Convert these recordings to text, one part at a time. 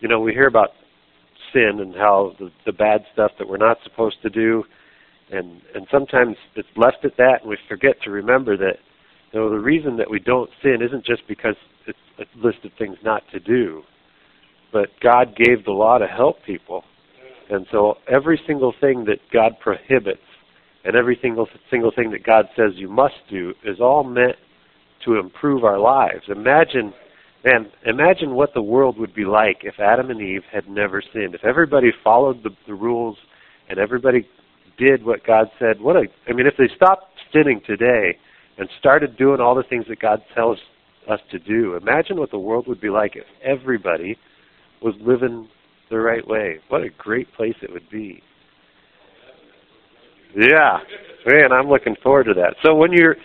we hear about sin and how the bad stuff that we're not supposed to do, and sometimes it's left at that, and we forget to remember that the reason that we don't sin isn't just because it's a list of things not to do, but God gave the law to help people. And so every single thing that God prohibits and every single thing that God says you must do is all meant to improve our lives. Imagine what the world would be like if Adam and Eve had never sinned. If everybody followed the rules and everybody did what God said, if they stopped sinning today and started doing all the things that God tells us to do, imagine what the world would be like if everybody was living the right way. What a great place it would be. Yeah, man, I'm looking forward to that. So when you're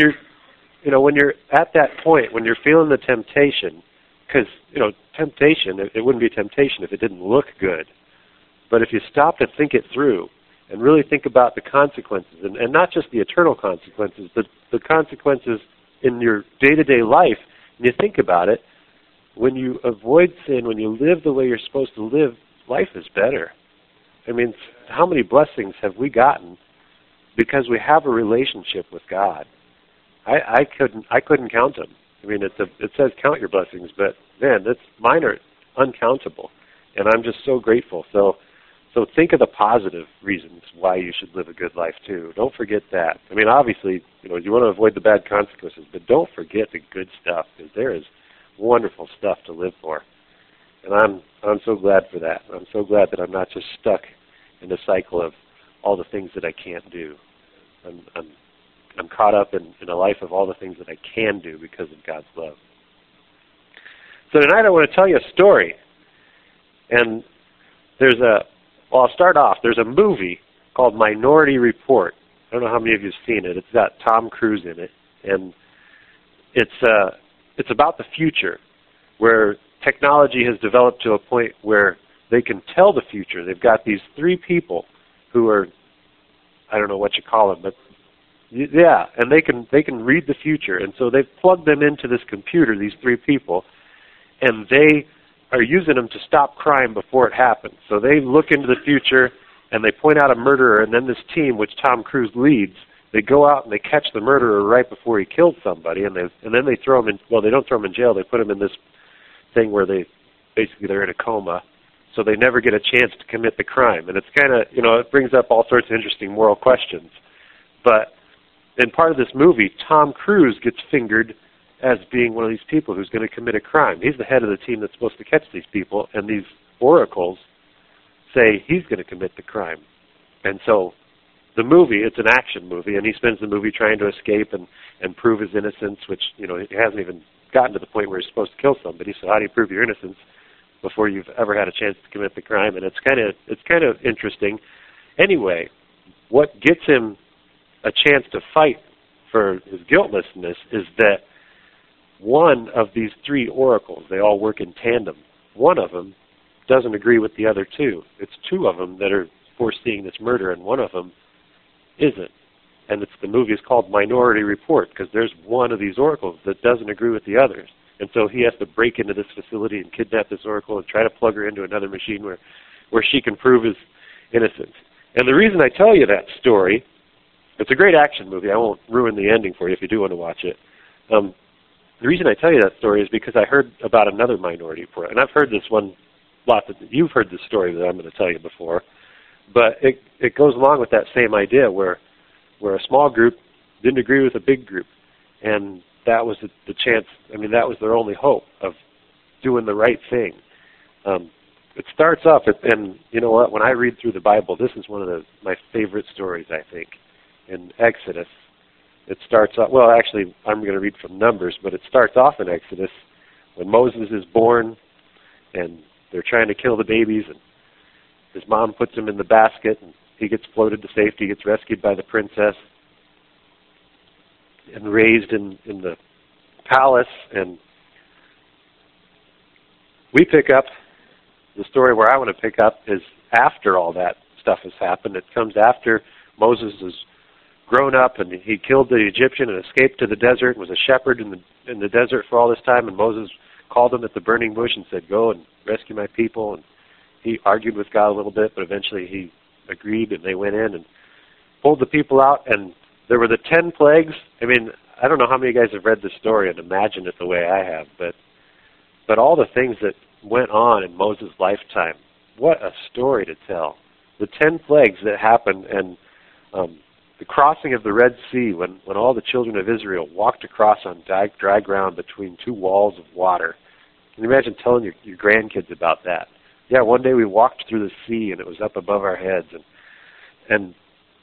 at that point, when you're feeling the temptation, because temptation, it wouldn't be temptation if it didn't look good. But if you stop to think it through and really think about the consequences, and not just the eternal consequences, but the consequences in your day-to-day life, and you think about it, when you avoid sin, when you live the way you're supposed to live, life is better. How many blessings have we gotten because we have a relationship with God? I couldn't count them. It says count your blessings, but man, mine are uncountable, and I'm just so grateful. So think of the positive reasons why you should live a good life too. Don't forget that. Obviously, you want to avoid the bad consequences, but don't forget the good stuff, because there is wonderful stuff to live for. And I'm so glad for that. I'm so glad that I'm not just stuck in the cycle of all the things that I can't do. I'm caught up in a life of all the things that I can do because of God's love. So tonight I want to tell you a story. And I'll start off. There's a movie called Minority Report. I don't know how many of you have seen it. It's got Tom Cruise in it. And it's about the future, where technology has developed to a point where they can tell the future. They've got these three people who are, I don't know what you call them, but yeah, and they can read the future. And so they've plugged them into this computer, these three people, and they are using them to stop crime before it happens. So they look into the future and they point out a murderer, and then this team, which Tom Cruise leads, they go out and they catch the murderer right before he killed somebody, and then they throw him in. Well, they don't throw him in jail. They put him in this thing where they're in a coma, so they never get a chance to commit the crime. And it's kind of, it brings up all sorts of interesting moral questions. But in part of this movie, Tom Cruise gets fingered as being one of these people who's going to commit a crime. He's the head of the team that's supposed to catch these people, and these oracles say he's going to commit the crime. And so the movie, it's an action movie, and he spends the movie trying to escape and prove his innocence, which, he hasn't even gotten to the point where he's supposed to kill somebody. So how do you prove your innocence before you've ever had a chance to commit the crime? And it's kind of interesting. Anyway, what gets him a chance to fight for his guiltlessness is that one of these three oracles, they all work in tandem. One of them doesn't agree with the other two. It's two of them that are foreseeing this murder, and one of them isn't. And the movie is called Minority Report, because there's one of these oracles that doesn't agree with the others. And so he has to break into this facility and kidnap this oracle and try to plug her into another machine where she can prove his innocence. And the reason I tell you that story, it's a great action movie. I won't ruin the ending for you if you do want to watch it. The reason I tell you that story is because I heard about another Minority Report. And I've heard this one lot. You've heard this story that I'm going to tell you before. But it goes along with that same idea where a small group didn't agree with a big group. And that was the chance, that was their only hope of doing the right thing. It starts off, and you know what, when I read through the Bible, this is one of my favorite stories, I think. In Exodus, it starts off, well, actually, I'm going to read from Numbers, but it starts off in Exodus when Moses is born, and they're trying to kill the babies, and his mom puts him in the basket, and he gets floated to safety, gets rescued by the princess, and raised in the palace. And we pick up, the story where I want to pick up is after all that stuff has happened. It comes after Moses is grown up, and he killed the Egyptian and escaped to the desert and was a shepherd in the desert for all this time, and Moses called him at the burning bush and said, go and rescue my people. And he argued with God a little bit, but eventually he agreed, and they went in and pulled the people out. And there were the 10 plagues. I mean, I don't know how many of you guys have read this story and imagined it the way I have, but all the things that went on in Moses' lifetime, what a story to tell. The 10 plagues that happened, and the crossing of the Red Sea, when all the children of Israel walked across on dry ground between two walls of water. Can you imagine telling your grandkids about that? Yeah, one day we walked through the sea, and it was up above our heads. And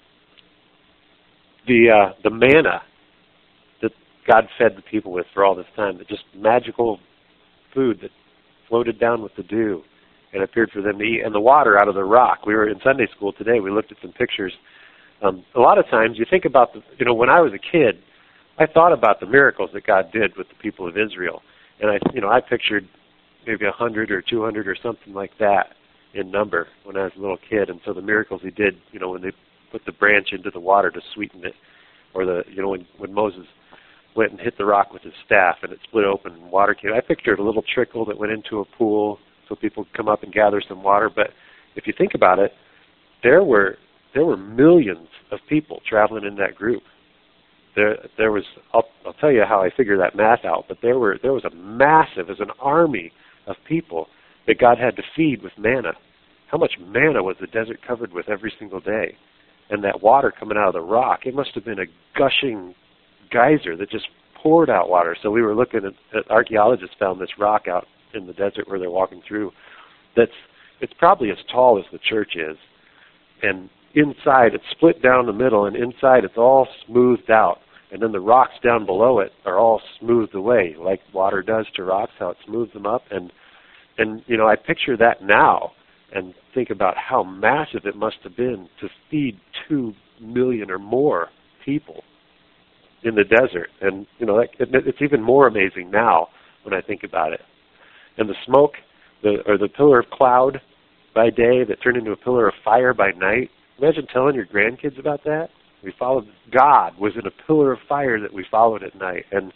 the manna that God fed the people with for all this time, the just magical food that floated down with the dew and appeared for them to eat, and the water out of the rock. We were in Sunday school today. We looked at some pictures. A lot of times you think about, when I was a kid, I thought about the miracles that God did with the people of Israel. And I pictured maybe 100 or 200 or something like that in number when I was a little kid. And so the miracles he did, when they put the branch into the water to sweeten it, or when Moses went and hit the rock with his staff and it split open and water came. I pictured a little trickle that went into a pool so people could come up and gather some water. But if you think about it, there were millions of people traveling in that group. There was, I'll tell you how I figure that math out, but there was a massive, as an army of people that God had to feed with manna. How much manna was the desert covered with every single day? And that water coming out of the rock, it must have been a gushing geyser that just poured out water. So we were looking at archaeologists found this rock out in the desert where they're walking through. It's probably as tall as the church is. And inside, it's split down the middle, and inside it's all smoothed out. And then the rocks down below it are all smoothed away, like water does to rocks, how it smooths them up. And I picture that now and think about how massive it must have been to feed 2 million or more people in the desert. And, it's even more amazing now when I think about it. And the smoke, the pillar of cloud by day that turned into a pillar of fire by night. Imagine telling your grandkids about that. We followed, God was in a pillar of fire that we followed at night. And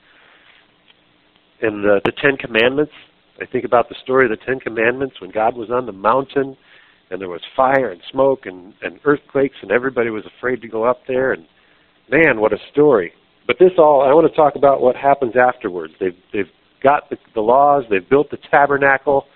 the 10 Commandments, I think about the story of the 10 Commandments when God was on the mountain and there was fire and smoke and earthquakes and everybody was afraid to go up there. And man, what a story. But I want to talk about what happens afterwards. They've got the laws, they've built the tabernacle.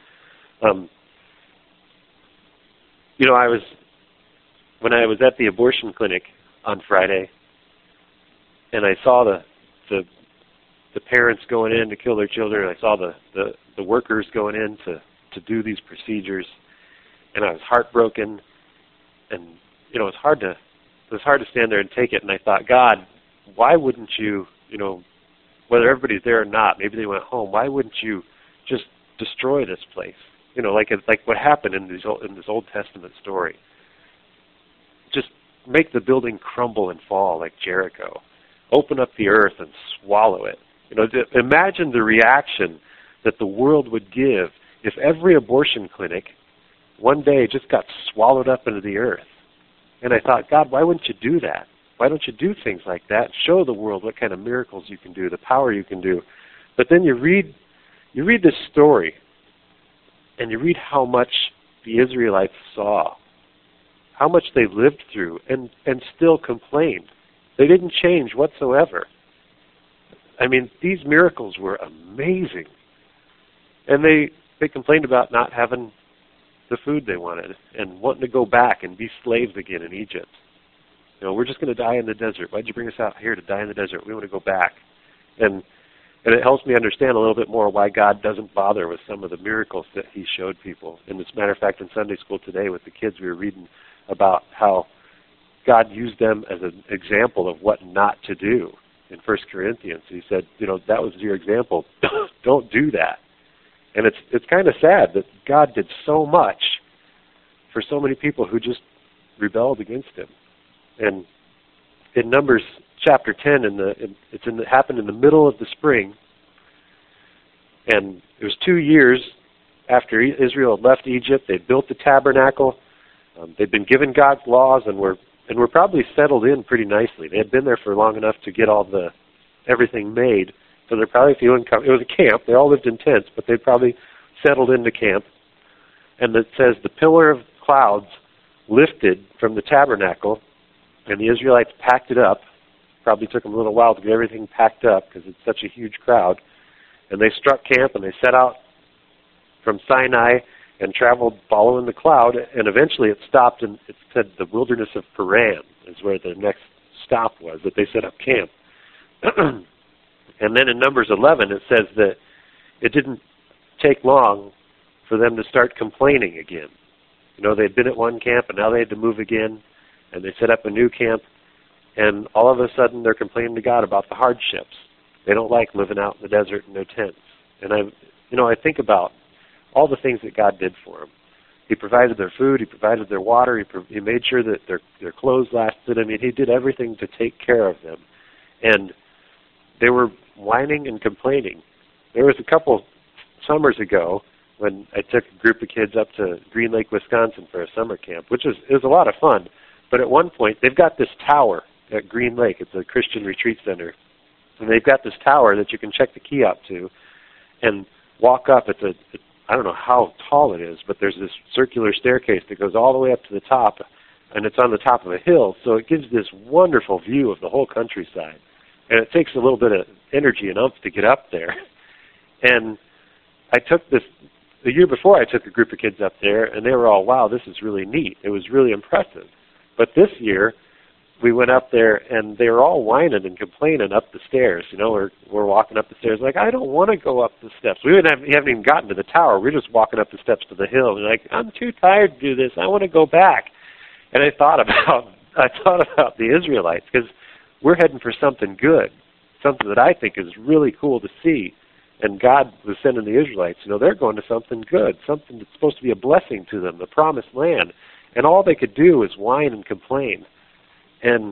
When I was at the abortion clinic on Friday, and I saw the parents going in to kill their children, and I saw the workers going in to do these procedures, and I was heartbroken, and it was hard to stand there and take it. And I thought, God, why wouldn't you, whether everybody's there or not, maybe they went home, why wouldn't you just destroy this place? Like what happened in this Old Testament story. Just make the building crumble and fall like Jericho. Open up the earth and swallow it. Imagine the reaction that the world would give if every abortion clinic one day just got swallowed up into the earth. And I thought, God, why wouldn't you do that? Why don't you do things like that? Show the world what kind of miracles you can do, the power you can do. But then you read this story, and you read how much the Israelites saw, how much they lived through, and still complained. They didn't change whatsoever. I mean, these miracles were amazing. And they complained about not having the food they wanted and wanting to go back and be slaves again in Egypt. We're just going to die in the desert. Why'd you bring us out here to die in the desert? We want to go back. And it helps me understand a little bit more why God doesn't bother with some of the miracles that he showed people. And as a matter of fact, in Sunday school today with the kids, we were reading about how God used them as an example of what not to do in 1 Corinthians. He said, that was your example. Don't do that. And it's kind of sad that God did so much for so many people who just rebelled against him. And in Numbers chapter 10, it happened in the middle of the spring, and it was 2 years after Israel had left Egypt. They'd built the tabernacle. They'd been given God's laws, and were probably settled in pretty nicely. They had been there for long enough to get everything made So they're probably feeling it was a camp. They all lived in tents, but they probably settled into camp. And it says the pillar of clouds lifted from the tabernacle, and the Israelites packed it up. Probably took them a little while to get everything packed up because it's such a huge crowd. And they struck camp, and they set out from Sinai and traveled following the cloud, and eventually it stopped, and it said the wilderness of Paran is where the next stop was, that they set up camp. And then in Numbers 11, it says that it didn't take long for them to start complaining again. You know, they'd been at one camp, and now they had to move again, and they set up a new camp, and all of a sudden they're complaining to God about the hardships. They don't like living out in the desert in their tents. And I think about all the things that God did for them. He provided their food. He provided their water. He made sure that their clothes lasted. I mean, he did everything to take care of them. And they were whining and complaining. There was a couple summers ago when I took a group of kids up to Green Lake, Wisconsin for a summer camp, which was a lot of fun. But at one point, they've got this tower at Green Lake. It's a Christian retreat center. And they've got this tower that you can check the key out to and walk up. I don't know how tall it is, but there's this circular staircase that goes all the way up to the top, and it's on the top of a hill, so it gives this wonderful view of the whole countryside. And it takes a little bit of energy and oomph to get up there. And I took the year before I took a group of kids up there, and they were all, wow, this is really neat. It was really impressive. But this year, we went up there, and they were all whining and complaining up the stairs. You know, we're walking up the stairs like, I don't want to go up the steps. We haven't even gotten to the tower. We're just walking up the steps to the hill. And like, I'm too tired to do this. I want to go back. And I thought about the Israelites, because we're heading for something good, something that I think is really cool to see. And God was sending the Israelites. You know, they're going to something good, something that's supposed to be a blessing to them, the promised land. And all they could do is whine and complain. And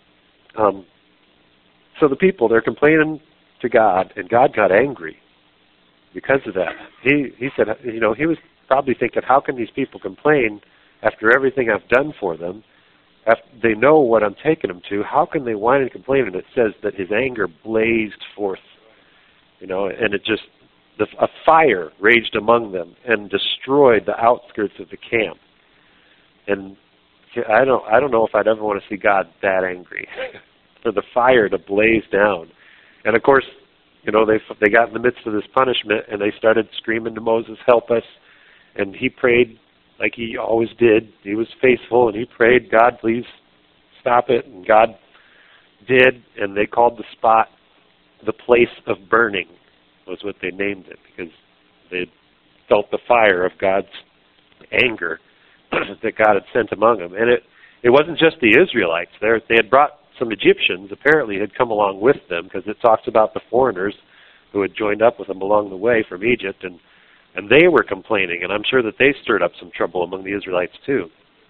so the people, they're complaining to God, and God got angry because of that. He said, you know, he was probably thinking, how can these people complain after everything I've done for them? After they know what I'm taking them to, how can they whine and complain? And it says that his anger blazed forth, you know, and a fire raged among them and destroyed the outskirts of the camp. And I don't know if I'd ever want to see God that angry for the fire to blaze down. And of course, you know, they got in the midst of this punishment, and they started screaming to Moses, help us. And he prayed like he always did. He was faithful, and he prayed, God, please stop it. And God did, and they called the spot the place of burning, was what they named it, because they felt the fire of God's anger that God had sent among them. And it wasn't just the Israelites. They had brought some Egyptians, apparently had come along with them, because it talks about the foreigners who had joined up with them along the way from Egypt, and they were complaining, and I'm sure that they stirred up some trouble among the Israelites too.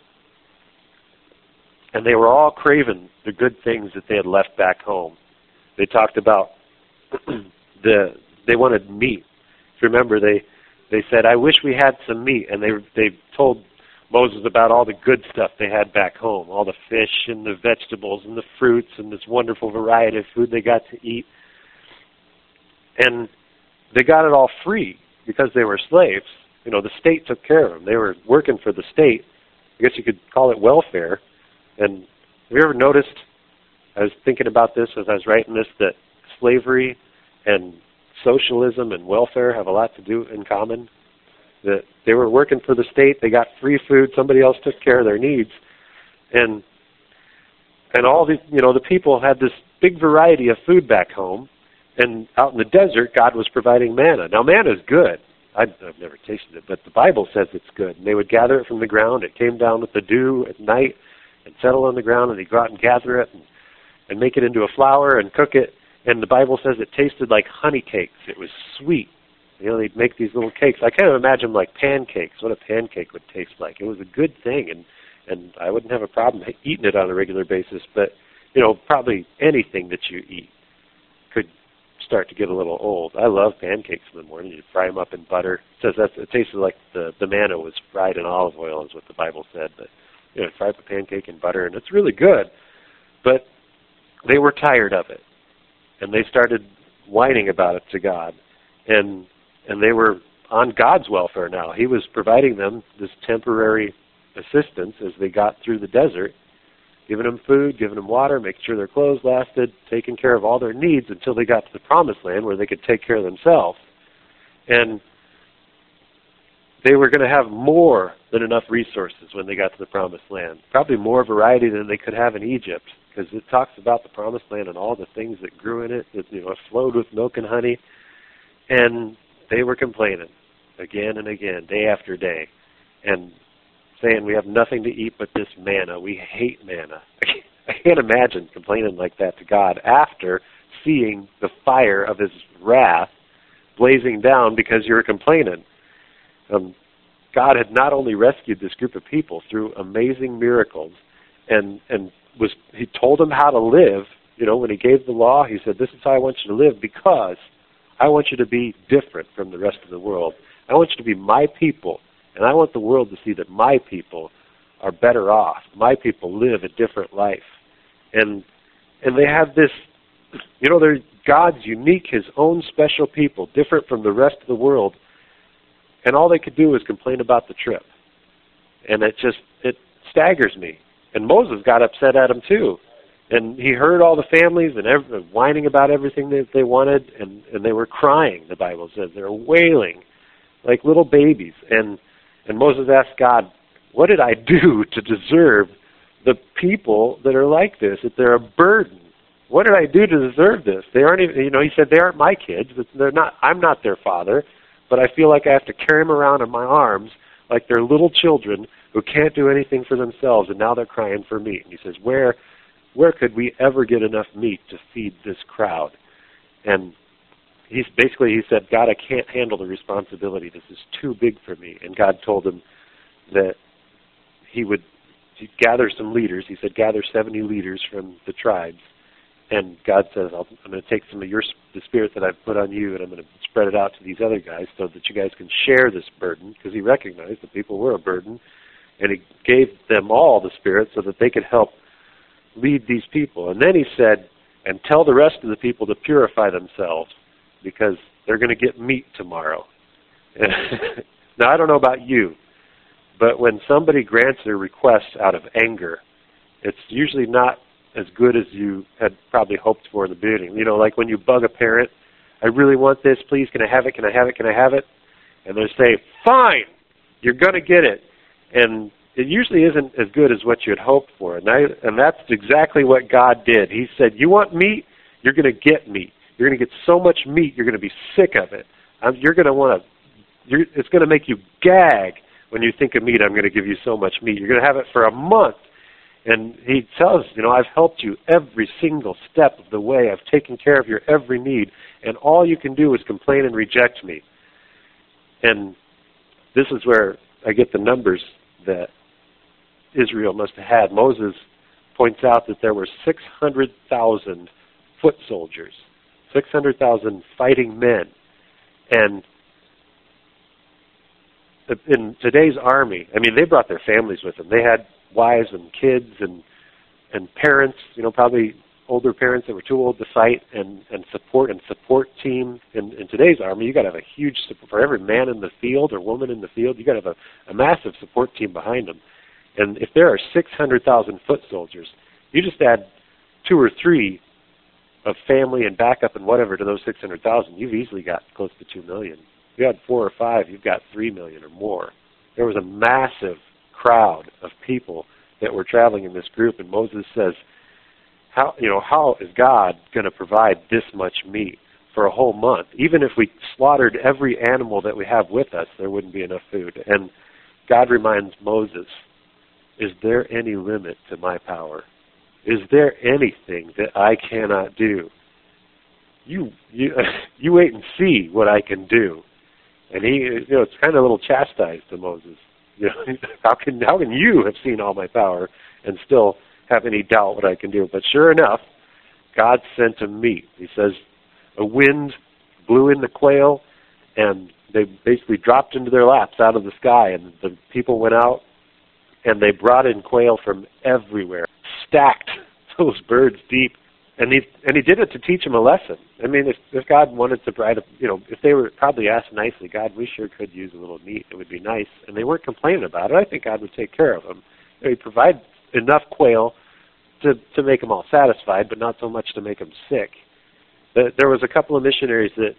And they were all craving the good things that they had left back home. They talked about they wanted meat. If you remember, they said, I wish we had some meat, and they told Moses about all the good stuff they had back home, all the fish and the vegetables and the fruits and this wonderful variety of food they got to eat. And they got it all free because they were slaves. You know, the state took care of them. They were working for the state. I guess you could call it welfare. And have you ever noticed, I was thinking about this as I was writing this, that slavery and socialism and welfare have a lot to do in common? That they were working for the state, they got free food, somebody else took care of their needs, and all the, you know, the people had this big variety of food back home, and out in the desert, God was providing manna. Now, manna is good. I've never tasted it, but the Bible says it's good. And they would gather it from the ground. It came down with the dew at night and settle on the ground, and they'd go out and gather it and make it into a flour and cook it. And the Bible says it tasted like honey cakes. It was sweet. You know, they'd make these little cakes. I kind of imagine like pancakes, what a pancake would taste like. It was a good thing, and I wouldn't have a problem eating it on a regular basis. But, you know, probably anything that you eat could start to get a little old. I love pancakes in the morning. You fry them up in butter. It says it tasted like the manna was fried in olive oil, is what the Bible said. But, you know, fry up a pancake in butter, and it's really good. But they were tired of it, and they started whining about it to God. And they were on God's welfare now. He was providing them this temporary assistance as they got through the desert, giving them food, giving them water, making sure their clothes lasted, taking care of all their needs until they got to the promised land where they could take care of themselves. And they were going to have more than enough resources when they got to the promised land. Probably more variety than they could have in Egypt, because it talks about the promised land and all the things that grew in it, that flowed with milk and honey. And they were complaining again and again, day after day, and saying, we have nothing to eat but this manna. We hate manna. I can't imagine complaining like that to God after seeing the fire of his wrath blazing down because you were complaining. God had not only rescued this group of people through amazing miracles, and he told them how to live. When he gave the law, he said, this is how I want you to live, because I want you to be different from the rest of the world. I want you to be my people, and I want the world to see that my people are better off. My people live a different life. And they have this, they're God's unique, his own special people, different from the rest of the world. And all they could do was complain about the trip. And it staggers me. And Moses got upset at him too. And he heard all the families and whining about everything that they wanted, and they were crying, the Bible says. They were wailing like little babies. And Moses asked God, what did I do to deserve the people that are like this, that they're a burden? What did I do to deserve this? They aren't even, he said, they aren't my kids. I'm not their father, but I feel like I have to carry them around in my arms like they're little children who can't do anything for themselves, and now they're crying for meat. And he says, where could we ever get enough meat to feed this crowd? And he said, God, I can't handle the responsibility. This is too big for me. And God told him that he'd gather some leaders. He said, gather 70 leaders from the tribes. And God says, I'm going to take some of the spirit that I've put on you, and I'm going to spread it out to these other guys so that you guys can share this burden, because he recognized that people were a burden. And he gave them all the spirit so that they could help lead these people. And then he said, and tell the rest of the people to purify themselves, because they're going to get meat tomorrow. Now, I don't know about you, but when somebody grants their request out of anger, it's usually not as good as you had probably hoped for in the beginning. Like when you bug a parent, I really want this, please, can I have it, can I have it, can I have it? And they say, fine, you're going to get it. And it usually isn't as good as what you had hoped for. And that's exactly what God did. He said, you want meat? You're going to get meat. You're going to get so much meat, you're going to be sick of it. You're going to want to, it's going to make you gag when you think of meat. I'm going to give you so much meat. You're going to have it for a month. And he tells, I've helped you every single step of the way. I've taken care of your every need. And all you can do is complain and reject me. And this is where I get the numbers that Israel must have had. Moses points out that there were 600,000 foot soldiers, 600,000 fighting men. And in today's army, they brought their families with them. They had wives and kids and parents, probably older parents that were too old to fight, and support team. In today's army, you got to have a huge support for every man in the field or woman in the field. You got to have a massive support team behind them. And if there are 600,000 foot soldiers, you just add 2 or 3 of family and backup and whatever to those 600,000, you've easily got close to 2 million. If you had 4 or 5, you've got 3 million or more. There was a massive crowd of people that were traveling in this group, and Moses says, how is God going to provide this much meat for a whole month? Even if we slaughtered every animal that we have with us, there wouldn't be enough food. And God reminds Moses, is there any limit to my power? Is there anything that I cannot do? You wait and see what I can do. And he, it's kind of a little chastised to Moses. How can you have seen all my power and still have any doubt what I can do? But sure enough, God sent him meat. He says a wind blew in the quail, and they basically dropped into their laps out of the sky, and the people went out, and they brought in quail from everywhere, stacked those birds deep, And he did it to teach them a lesson. I mean, if God wanted to provide, if they were probably asked nicely, God, we sure could use a little meat. It would be nice. And they weren't complaining about it. I think God would take care of them. He'd provide enough quail to make them all satisfied, but not so much to make them sick. There was a couple of missionaries that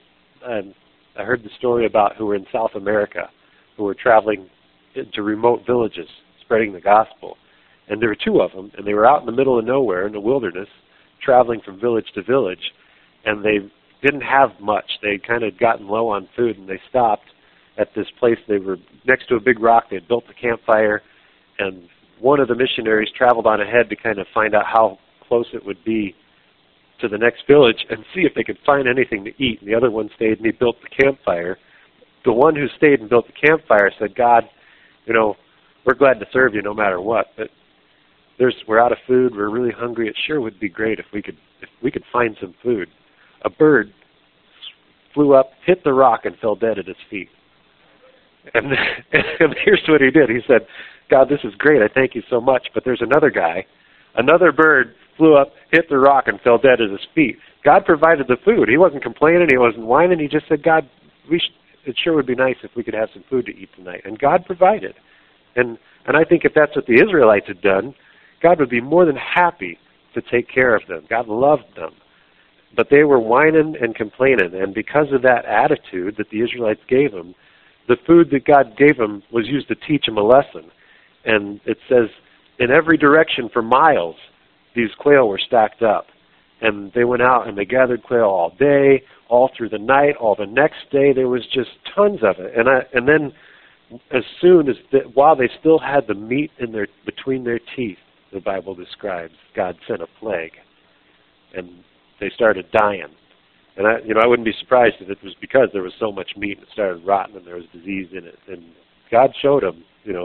I heard the story about who were in South America, who were traveling into remote villages, spreading the gospel. And there were two of them, and they were out in the middle of nowhere in the wilderness, traveling from village to village, and they didn't have much. They kind of gotten low on food, and they stopped at this place. They were next to a big rock. They had built a campfire, and one of the missionaries traveled on ahead to kind of find out how close it would be to the next village and see if they could find anything to eat. And the other one stayed, and he built the campfire. The one who stayed and built the campfire said, God, we're glad to serve you no matter what, but we're out of food, we're really hungry. It sure would be great if we could find some food. A bird flew up, hit the rock, and fell dead at his feet. And here's what he did. He said, God, this is great. I thank you so much. But there's another guy. Another bird flew up, hit the rock, and fell dead at his feet. God provided the food. He wasn't complaining. He wasn't whining. He just said, God, it sure would be nice if we could have some food to eat tonight. And God provided. And I think if that's what the Israelites had done, God would be more than happy to take care of them. God loved them. But they were whining and complaining, and because of that attitude that the Israelites gave them, the food that God gave them was used to teach them a lesson. And it says, in every direction for miles, these quail were stacked up. And they went out and they gathered quail all day, all through the night, all the next day. There was just tons of it. And then as soon as, while they still had the meat between their teeth, the Bible describes, God sent a plague, and they started dying. And I wouldn't be surprised if it was because there was so much meat and it started rotting and there was disease in it. And God showed them,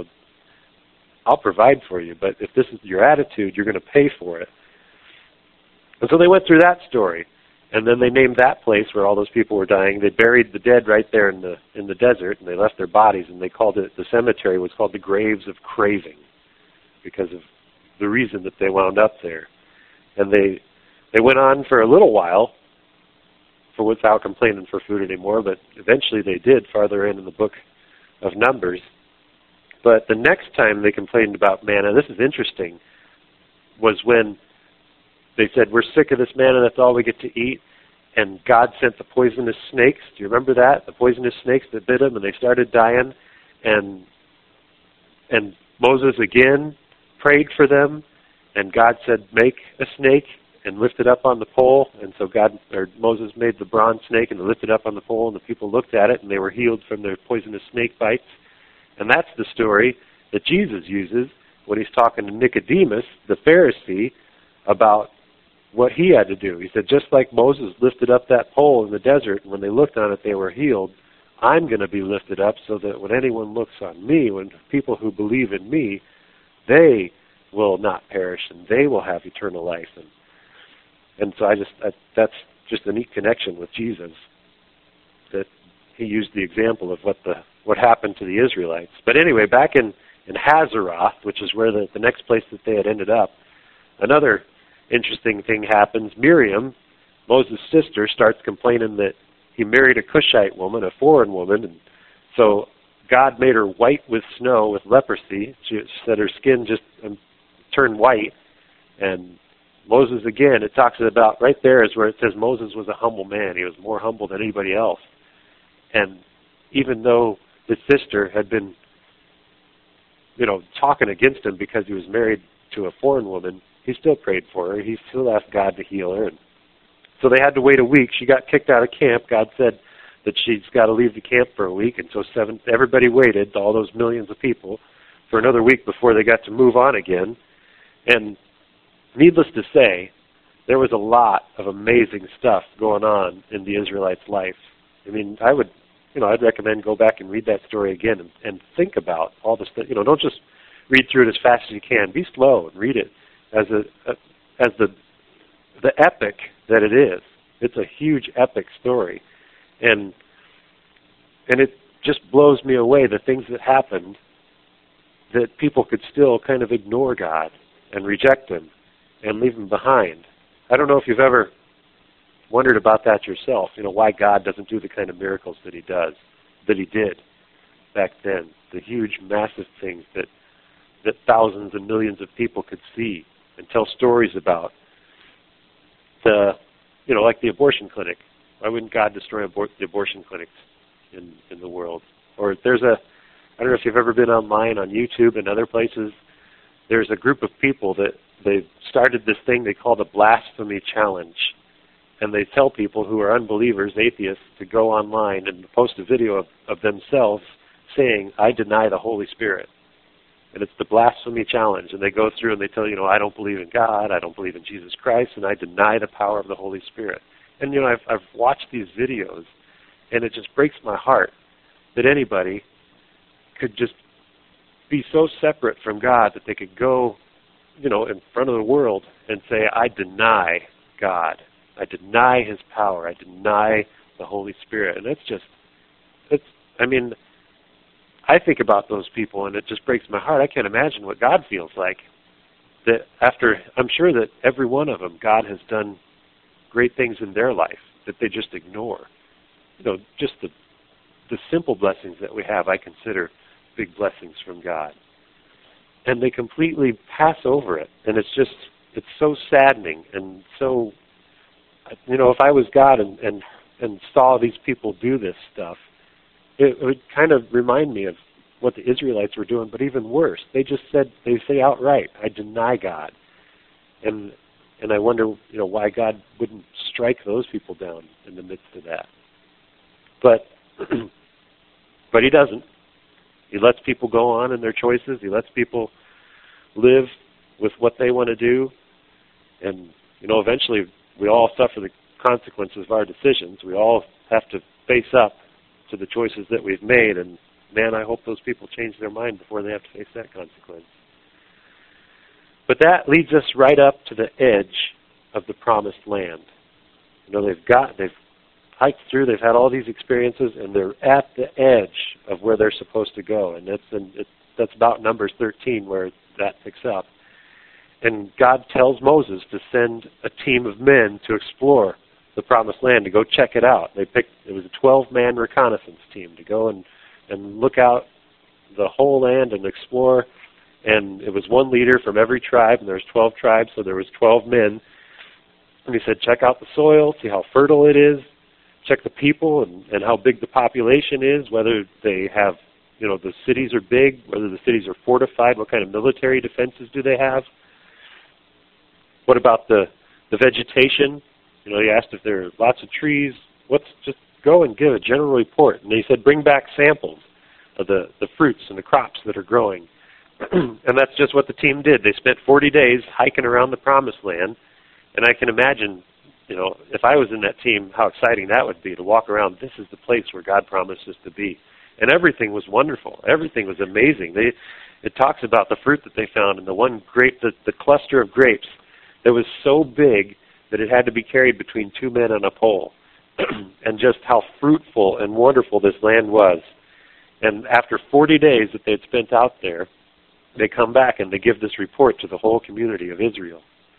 I'll provide for you, but if this is your attitude, you're going to pay for it. And so they went through that story, and then they named that place where all those people were dying. They buried the dead right there in the desert, and they left their bodies, and they called it, the cemetery was called the Graves of Craving, because of the reason that they wound up there. And they went on for a little while without complaining for food anymore, but eventually they did farther in the book of Numbers. But the next time they complained about manna, this is interesting, was when they said, we're sick of this manna, that's all we get to eat. And God sent the poisonous snakes. Do you remember that? The poisonous snakes that bit them, and they started dying. And Moses again prayed for them, and God said, make a snake and lift it up on the pole. And so Moses made the bronze snake and lifted it up on the pole, and the people looked at it, and they were healed from their poisonous snake bites. And that's the story that Jesus uses when he's talking to Nicodemus, the Pharisee, about what he had to do. He said, just like Moses lifted up that pole in the desert, and when they looked on it, they were healed, I'm going to be lifted up so that when anyone looks on me, when people who believe in me, they will not perish, and they will have eternal life. And so that's just a neat connection with Jesus, that he used the example of what happened to the Israelites. But anyway, back in Hazeroth, which is where the next place that they had ended up, another interesting thing happens. Miriam, Moses' sister, starts complaining that he married a Cushite woman, a foreign woman, and so God made her white with snow, with leprosy. She said her skin just turned white. And Moses, again, it talks about, right there is where it says Moses was a humble man. He was more humble than anybody else. And even though his sister had been, talking against him because he was married to a foreign woman, he still prayed for her. He still asked God to heal her. And so they had to wait a week. She got kicked out of camp. God said that she's got to leave the camp for a week. And so everybody waited, all those millions of people, for another week before they got to move on again. And needless to say, there was a lot of amazing stuff going on in the Israelites' life. I mean, I'd recommend go back and read that story again and think about all the stuff. Don't just read through it as fast as you can. Be slow and read it as the epic that it is. It's a huge epic story, and it just blows me away, the things that happened, that people could still kind of ignore God and reject him and leave him behind. I don't know if you've ever wondered about that yourself, why God doesn't do the kind of miracles that he did back then, the huge, massive things that thousands and millions of people could see and tell stories about. Like the abortion clinic. Why wouldn't God destroy the abortion clinics in the world? Or I don't know if you've ever been online on YouTube and other places, there's a group of people that they started this thing they call the Blasphemy Challenge. And they tell people who are unbelievers, atheists, to go online and post a video of themselves saying, I deny the Holy Spirit. And it's the Blasphemy Challenge. And they go through and they tell you, I don't believe in God, I don't believe in Jesus Christ, and I deny the power of the Holy Spirit. And, I've watched these videos, and it just breaks my heart that anybody could just be so separate from God that they could go, in front of the world and say, I deny God. I deny his power. I deny the Holy Spirit. And I think about those people, and it just breaks my heart. I can't imagine what God feels like. I'm sure that every one of them, God has done great things in their life that they just ignore. Just the simple blessings that we have, I consider big blessings from God. And they completely pass over it. And it's so saddening. And so, if I was God and saw these people do this stuff, it would kind of remind me of what the Israelites were doing, but even worse. They say outright, I deny God. And I wonder, why God wouldn't strike those people down in the midst of that. But he doesn't. He lets people go on in their choices. He lets people live with what they want to do. And, eventually we all suffer the consequences of our decisions. We all have to face up to the choices that we've made, and man, I hope those people change their mind before they have to face that consequence. But that leads us right up to the edge of the promised land. They've hiked through, they've had all these experiences, and they're at the edge of where they're supposed to go, and that's about Numbers 13 where that picks up. And God tells Moses to send a team of men to explore the promised land, to go check it out. It was a 12-man reconnaissance team to go and look out the whole land and explore. And it was one leader from every tribe, and there's 12 tribes, so there was 12 men. And he said, check out the soil, see how fertile it is, check the people and how big the population is, whether they have, the cities are big, whether the cities are fortified, what kind of military defenses do they have. What about the vegetation? He asked if there are lots of trees. Just go and give a general report. And he said, bring back samples of the fruits and the crops that are growing. And that's just what the team did. They spent 40 days hiking around the promised land. And I can imagine, if I was in that team, how exciting that would be to walk around. This is the place where God promised us to be. And everything was wonderful. Everything was amazing. It talks about the fruit that they found and the one grape, the cluster of grapes that was so big that it had to be carried between two men on a pole. And just how fruitful and wonderful this land was. And after 40 days that they had spent out there, they come back and they give this report to the whole community of Israel.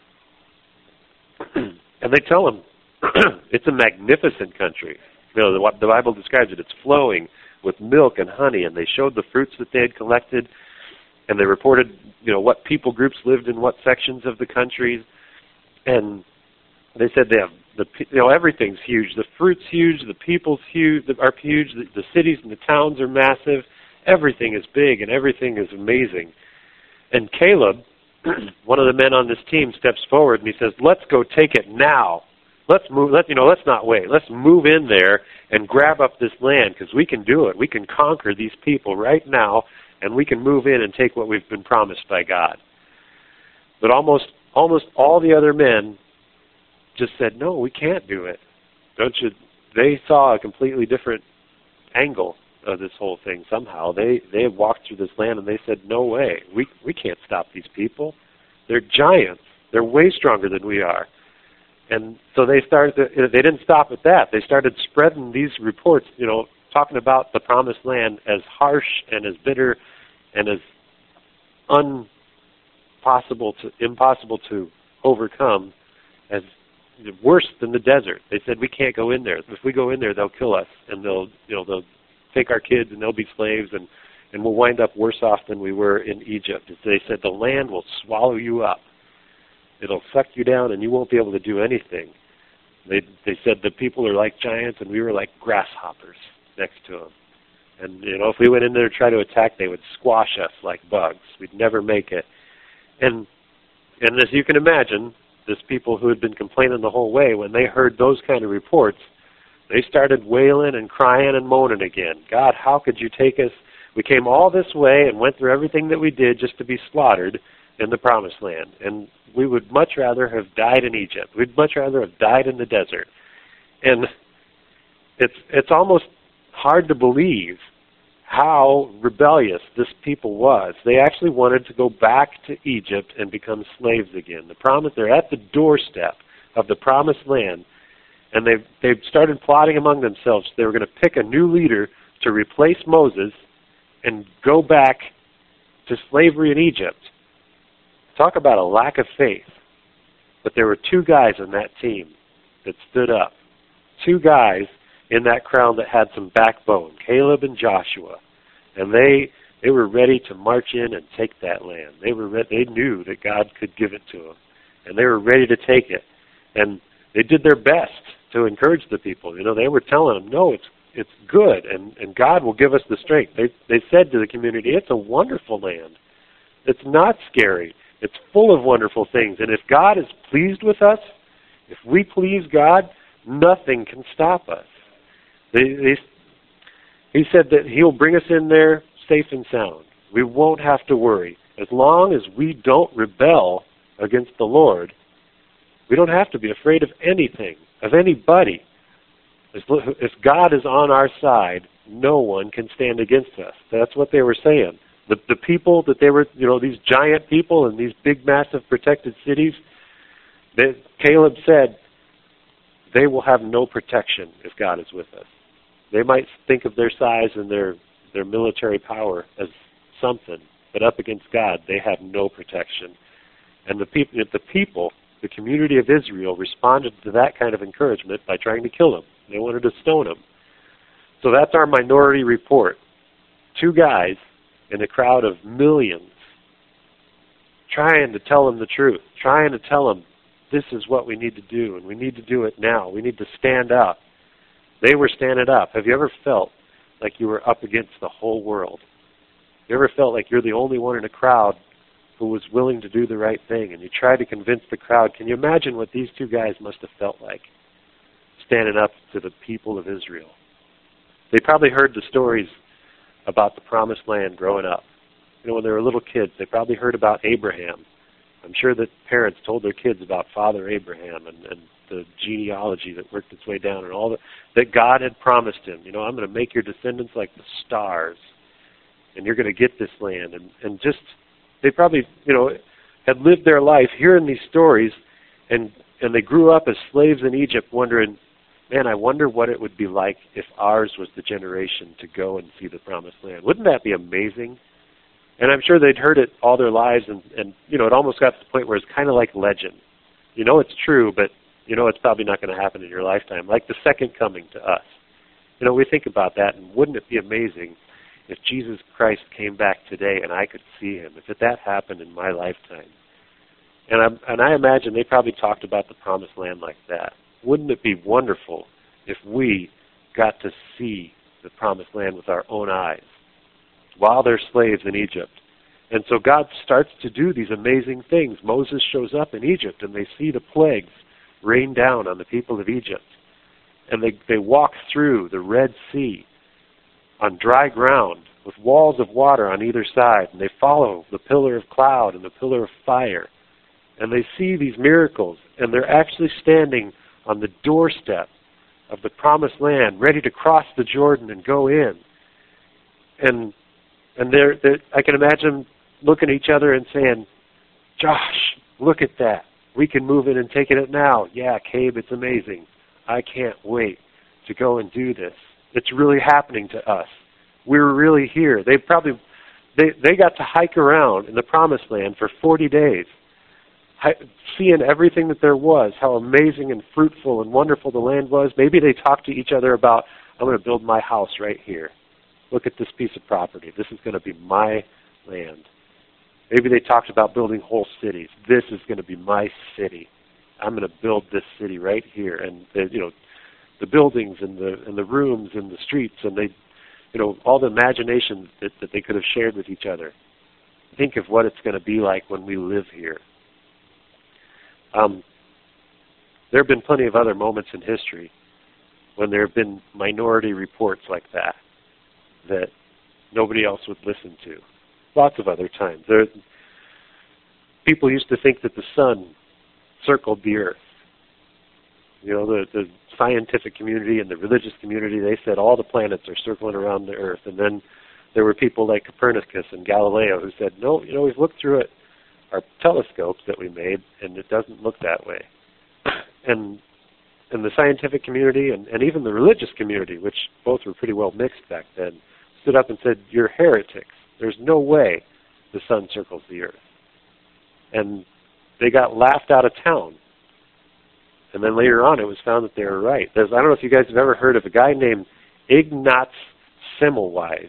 And they tell them, it's a magnificent country. The Bible describes it. It's flowing with milk and honey. And they showed the fruits that they had collected. And they reported, what people groups lived in what sections of the country. And they said they have everything's huge. The fruit's huge. The people's are huge. The cities and the towns are massive. Everything is big and everything is amazing. And Caleb, one of the men on this team, steps forward and he says, "Let's go take it now. Let's move. Let's not wait. Let's move in there and grab up this land because we can do it. We can conquer these people right now, and we can move in and take what we've been promised by God." But almost all the other men just said, "No, we can't do it." They saw a completely different angle of this whole thing somehow. They walked through this land and they said, "No way. We can't stop these people. They're giants. They're way stronger than we are." And so they didn't stop at that. They started spreading these reports, talking about the promised land as harsh and as bitter and as impossible to overcome as worse than the desert. They said, we can't go in there. If we go in there, they'll kill us, and they'll take our kids, and they'll be slaves, and we'll wind up worse off than we were in Egypt. They said, the land will swallow you up. It'll suck you down, and you won't be able to do anything. They said the people are like giants, and we were like grasshoppers next to them. And, if we went in there to try to attack, they would squash us like bugs. We'd never make it. And as you can imagine, these people who had been complaining the whole way, when they heard those kind of reports, they started wailing and crying and moaning again. God, how could you take us? We came all this way and went through everything that we did just to be slaughtered in the Promised Land. And we would much rather have died in Egypt. We'd much rather have died in the desert. And it's almost hard to believe how rebellious this people was. They actually wanted to go back to Egypt and become slaves again. They're at the doorstep of the Promised Land, and they've started plotting among themselves. They were going to pick a new leader to replace Moses and go back to slavery in Egypt. Talk about a lack of faith. But there were two guys on that team that stood up. Two guys in that crowd that had some backbone, Caleb and Joshua. And they were ready to march in and take that land. They knew that God could give it to them. And they were ready to take it. And they did their best to encourage the people. They were telling them, no, it's good, and God will give us the strength. They said to the community, it's a wonderful land. It's not scary. It's full of wonderful things. And if God is pleased with us, if we please God, nothing can stop us. He said that He'll bring us in there safe and sound. We won't have to worry. As long as we don't rebel against the Lord, we don't have to be afraid of anything, of anybody. If God is on our side, no one can stand against us. That's what they were saying. The people that they were, these giant people in these big, massive protected cities, Caleb said, they will have no protection if God is with us. They might think of their size and their military power as something, but up against God, they have no protection. And the people, the community of Israel, responded to that kind of encouragement by trying to kill them. They wanted to stone him. So that's our minority report. Two guys in a crowd of millions trying to tell them the truth, trying to tell them this is what we need to do, and we need to do it now. We need to stand up. They were standing up. Have you ever felt like you were up against the whole world? You ever felt like you're the only one in a crowd who was willing to do the right thing, and you tried to convince the crowd? Can you imagine what these two guys must have felt like, standing up to the people of Israel? They probably heard the stories about the Promised Land growing up. When they were little kids, they probably heard about Abraham. I'm sure that parents told their kids about Father Abraham and the genealogy that worked its way down and all that God had promised him. I'm going to make your descendants like the stars, and you're going to get this land. And just, they probably, had lived their life hearing these stories, and they grew up as slaves in Egypt wondering, man, I wonder what it would be like if ours was the generation to go and see the Promised Land. Wouldn't that be amazing? And I'm sure they'd heard it all their lives, and it almost got to the point where it's kind of like legend. It's true, but it's probably not going to happen in your lifetime, like the second coming to us. We think about that, and wouldn't it be amazing if Jesus Christ came back today and I could see him, if that happened in my lifetime? And I imagine they probably talked about the Promised Land like that. Wouldn't it be wonderful if we got to see the Promised Land with our own eyes while they're slaves in Egypt? And so God starts to do these amazing things. Moses shows up in Egypt, and they see the plagues rain down on the people of Egypt. And they walk through the Red Sea on dry ground with walls of water on either side, and they follow the pillar of cloud and the pillar of fire. And they see these miracles, and they're actually standing on the doorstep of the Promised Land, ready to cross the Jordan and go in. And they're I can imagine looking at each other and saying, Josh, look at that. We can move in and take it now. Yeah, Cabe, it's amazing. I can't wait to go and do this. It's really happening to us. We're really here. They got to hike around in the Promised Land for 40 days. seeing everything that there was, how amazing and fruitful and wonderful the land was. Maybe they talked to each other about, I'm going to build my house right here. Look at this piece of property. This is going to be my land. Maybe they talked about building whole cities. This is going to be my city. I'm going to build this city right here. And the buildings and the rooms and the streets and all the imagination that they could have shared with each other. Think of what it's going to be like when we live here. There have been plenty of other moments in history when there have been minority reports like that nobody else would listen to. Lots of other times. People used to think that the sun circled the earth. The scientific community and the religious community, they said all the planets are circling around the earth. And then there were people like Copernicus and Galileo who said, no, we've looked through it, our telescopes that we made, and it doesn't look that way. And the scientific community and even the religious community, which both were pretty well mixed back then, stood up and said, you're heretics. There's no way the sun circles the earth. And they got laughed out of town. And then later on it was found that they were right. I don't know if you guys have ever heard of a guy named Ignaz Semmelweis.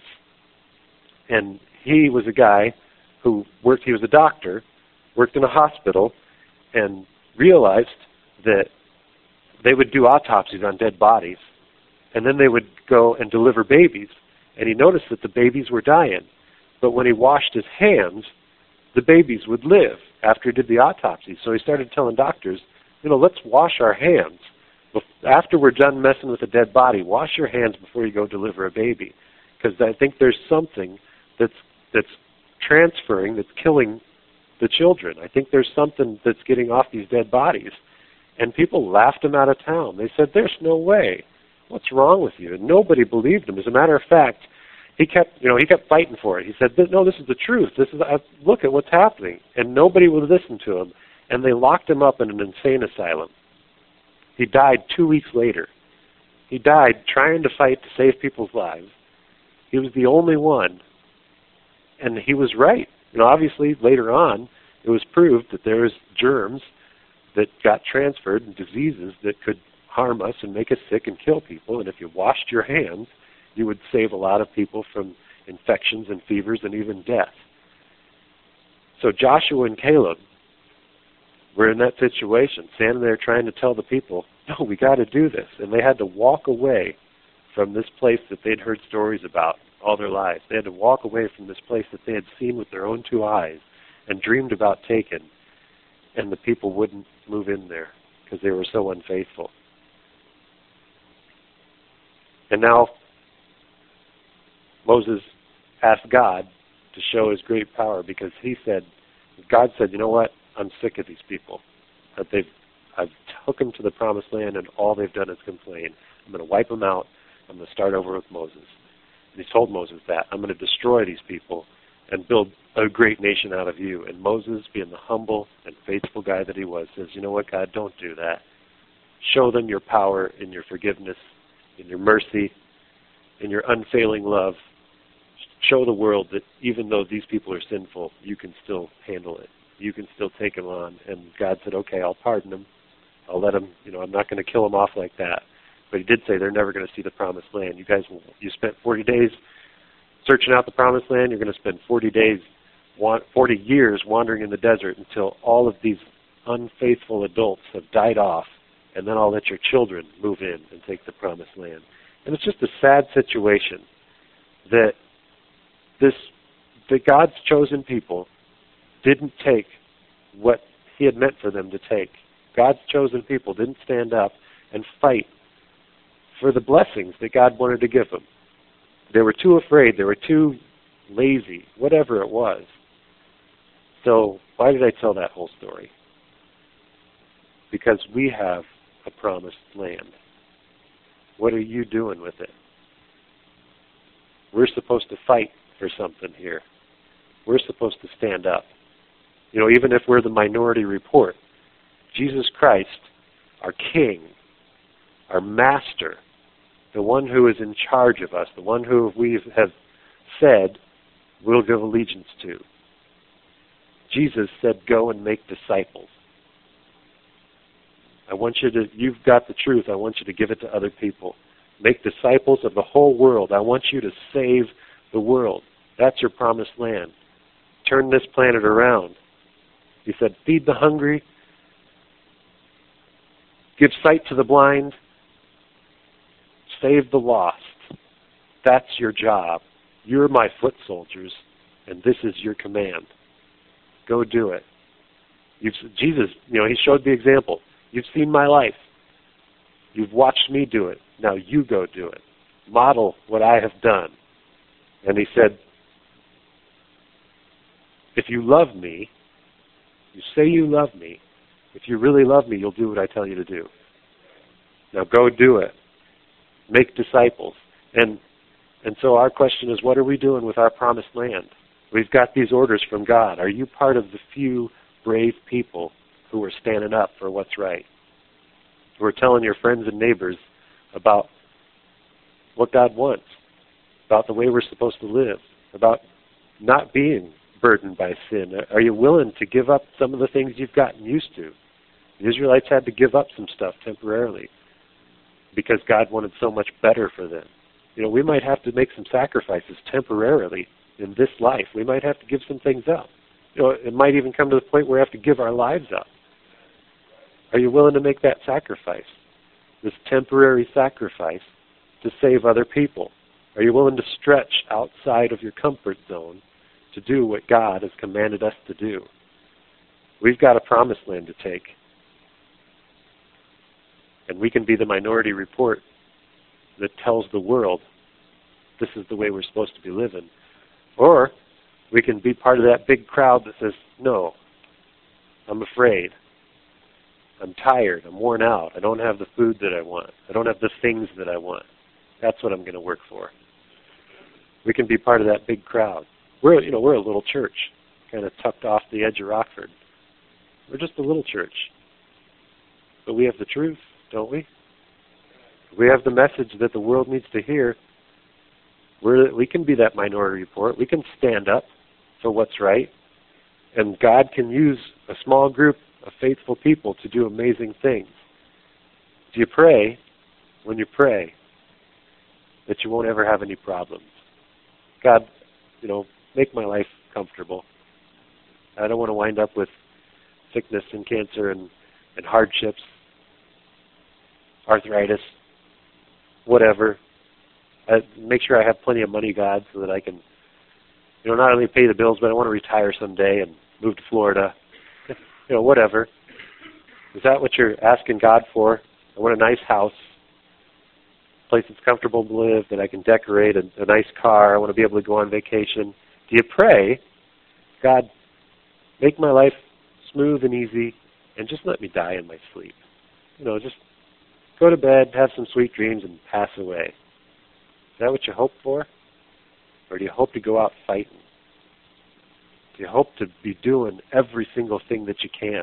And he was a guy who he was a doctor, worked in a hospital, and realized that they would do autopsies on dead bodies, and then they would go and deliver babies. And he noticed that the babies were dying. But when he washed his hands, the babies would live after he did the autopsy. So he started telling doctors, let's wash our hands. After we're done messing with a dead body, wash your hands before you go deliver a baby. Because I think there's something that's transferring, that's killing the children. I think there's something that's getting off these dead bodies. And people laughed him out of town. They said, there's no way. What's wrong with you? And nobody believed him. As a matter of fact, he kept fighting for it. He said, no, this is the truth. Look at what's happening. And nobody would listen to him. And they locked him up in an insane asylum. He died 2 weeks later. He died trying to fight to save people's lives. He was the only one. And he was right. Obviously, later on, it was proved that there was germs that got transferred and diseases that could harm us and make us sick and kill people. And if you washed your hands, you would save a lot of people from infections and fevers and even death. So Joshua and Caleb were in that situation, standing there trying to tell the people, no, we got to do this. And they had to walk away from this place that they'd heard stories about all their lives. They had to walk away from this place that they had seen with their own two eyes and dreamed about taking. And the people wouldn't move in there because they were so unfaithful. And now Moses asked God to show his great power because God said, you know what? I'm sick of these people. I've took them to the promised land and all they've done is complain. I'm going to wipe them out. I'm going to start over with Moses. And he told Moses that. I'm going to destroy these people and build a great nation out of you. And Moses, being the humble and faithful guy that he was, says, you know what, God, don't do that. Show them your power and your forgiveness, in your mercy, in your unfailing love. Show the world that even though these people are sinful, you can still handle it. You can still take them on. And God said, okay, I'll pardon them. I'll let them, I'm not going to kill them off like that. But he did say they're never going to see the promised land. You spent 40 days searching out the promised land. You're going to spend 40 years wandering in the desert until all of these unfaithful adults have died off. And then I'll let your children move in and take the promised land. And it's just a sad situation that God's chosen people didn't take what he had meant for them to take. God's chosen people didn't stand up and fight for the blessings that God wanted to give them. They were too afraid. They were too lazy, whatever it was. So why did I tell that whole story? Because we have a promised land. What are you doing with it? We're supposed to fight for something here. We're supposed to stand up. Even if we're the minority report, Jesus Christ, our King, our Master, the one who is in charge of us, the one who we have said we'll give allegiance to. Jesus said, go and make disciples. You've got the truth. I want you to give it to other people. Make disciples of the whole world. I want you to save the world. That's your promised land. Turn this planet around. He said, feed the hungry, give sight to the blind, save the lost. That's your job. You're my foot soldiers, and this is your command. Go do it. Jesus, he showed the example. You've seen my life. You've watched me do it. Now you go do it. Model what I have done. And he said, if you love me, you say you love me. If you really love me, you'll do what I tell you to do. Now go do it. Make disciples. And so our question is, what are we doing with our promised land? We've got these orders from God. Are you part of the few brave people who are standing up for what's right? Who are telling your friends and neighbors about what God wants, about the way we're supposed to live, about not being burdened by sin? Are you willing to give up some of the things you've gotten used to? The Israelites had to give up some stuff temporarily because God wanted so much better for them. We might have to make some sacrifices temporarily in this life. We might have to give some things up. It might even come to the point where we have to give our lives up. Are you willing to make that sacrifice, this temporary sacrifice, to save other people? Are you willing to stretch outside of your comfort zone to do what God has commanded us to do? We've got a promised land to take. And we can be the minority report that tells the world this is the way we're supposed to be living. Or we can be part of that big crowd that says, no, I'm afraid. I'm tired. I'm worn out. I don't have the food that I want. I don't have the things that I want. That's what I'm going to work for. We can be part of that big crowd. We're a little church, kind of tucked off the edge of Rockford. We're just a little church. But we have the truth, don't we? We have the message that the world needs to hear. We can be that minority report. We can stand up for what's right. And God can use a small group of faithful people to do amazing things. Do you pray, when you pray, that you won't ever have any problems? God, make my life comfortable. I don't want to wind up with sickness and cancer and hardships, arthritis, whatever. Make sure I have plenty of money, God, so that I can, not only pay the bills, but I want to retire someday and move to Florida. Whatever. Is that what you're asking God for? I want a nice house, a place that's comfortable to live, that I can decorate, a nice car. I want to be able to go on vacation. Do you pray, God, make my life smooth and easy, and just let me die in my sleep? Just go to bed, have some sweet dreams, and pass away. Is that what you hope for? Or do you hope to go out fighting? Do you hope to be doing every single thing that you can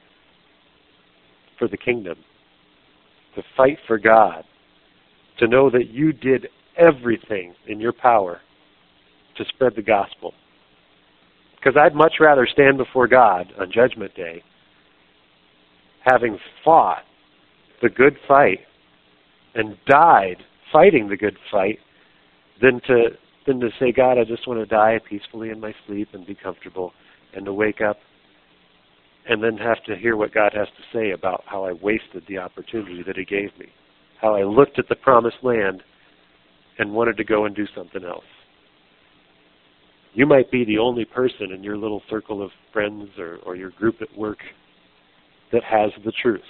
for the kingdom? To fight for God? To know that you did everything in your power to spread the gospel? Because I'd much rather stand before God on Judgment Day having fought the good fight and died fighting the good fight than to say, God, I just want to die peacefully in my sleep and be comfortable, and to wake up and then have to hear what God has to say about how I wasted the opportunity that He gave me, how I looked at the promised land and wanted to go and do something else. You might be the only person in your little circle of friends or your group at work that has the truth.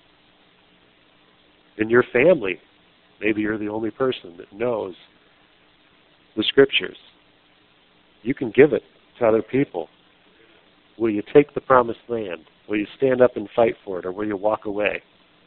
In your family, maybe you're the only person that knows the Scriptures. You can give it to other people. Will you take the promised land? Will you stand up and fight for it, or will you walk away?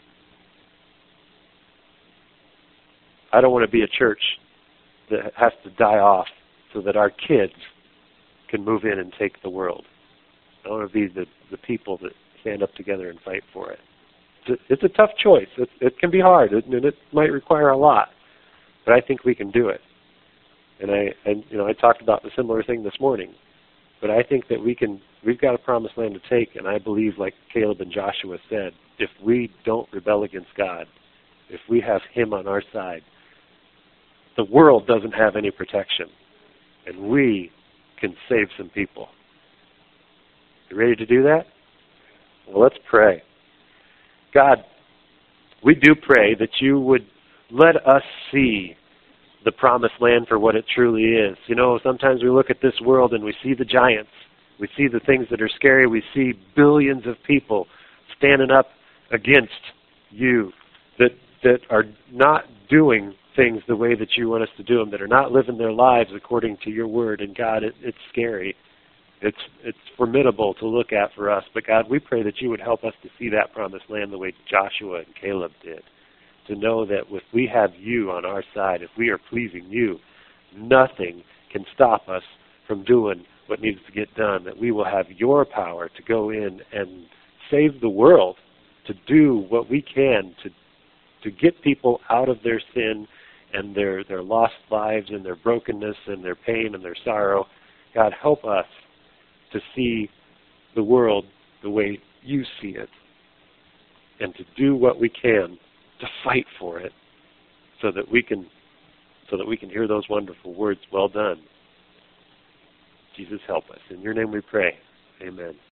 I don't want to be a church that has to die off so that our kids can move in and take the world. I want to be the people that stand up together and fight for it. It's a tough choice. It can be hard, and it might require a lot, but I think we can do it. And I talked about the similar thing this morning, but I think that we can we've got a promised land to take, and I believe, like Caleb and Joshua said, if we don't rebel against God, if we have Him on our side, the world doesn't have any protection, and we can save some people. You ready to do that? Well, let's pray. God, we do pray that you would let us see the promised land for what it truly is. You know, sometimes we look at this world and we see the giants. We see the things that are scary. We see billions of people standing up against you that are not doing things the way that you want us to do them, that are not living their lives according to your word. And God, it's scary. It's formidable to look at for us. But God, we pray that you would help us to see that promised land the way Joshua and Caleb did. To know that if we have you on our side, if we are pleasing you, nothing can stop us from doing what needs to get done, that we will have your power to go in and save the world, to do what we can to get people out of their sin and their lost lives and their brokenness and their pain and their sorrow. God, help us to see the world the way you see it and to do what we can to fight for it so that we can hear those wonderful words, well done. Jesus, help us. In your name we pray. Amen.